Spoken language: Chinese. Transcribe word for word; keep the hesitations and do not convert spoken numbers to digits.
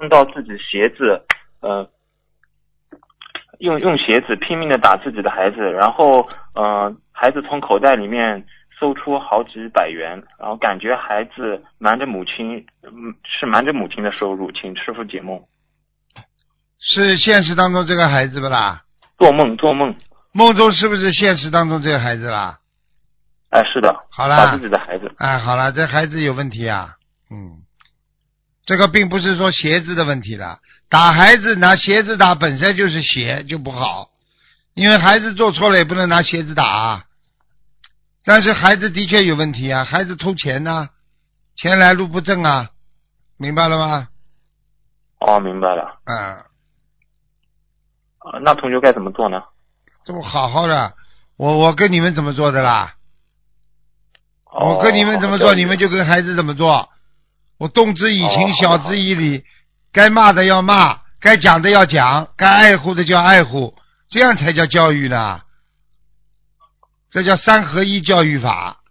到自己鞋子，呃，用用鞋子拼命的打自己的孩子，然后呃，孩子从口袋里面搜出好几百元，然后感觉孩子瞒着母亲，嗯，是瞒着母亲的收入，请师傅解梦。 是现实当中这个孩子不啦？ 做梦做梦。 梦中是不是现实当中这个孩子啦？ 哎，是的。 好啦， 打自己的孩子。 哎，好了，这孩子有问题啊。嗯，这个并不是说鞋子的问题了，打孩子拿鞋子打本身就是鞋就不好，因为孩子做错了也不能拿鞋子打啊。但是孩子的确有问题啊，孩子偷钱呐、啊，钱来路不正啊，明白了吗？ 哦，明白了。 嗯。 呃，那同学该怎么做呢？ 都好好的，我我跟你们怎么做的啦？ 哦、 我跟你们怎么做，你们就跟孩子怎么做。我动之以情， 哦、 晓之以理，该骂的要骂，该讲的要讲，该爱护的就要爱护，这样才叫教育呢。这叫三合一教育法。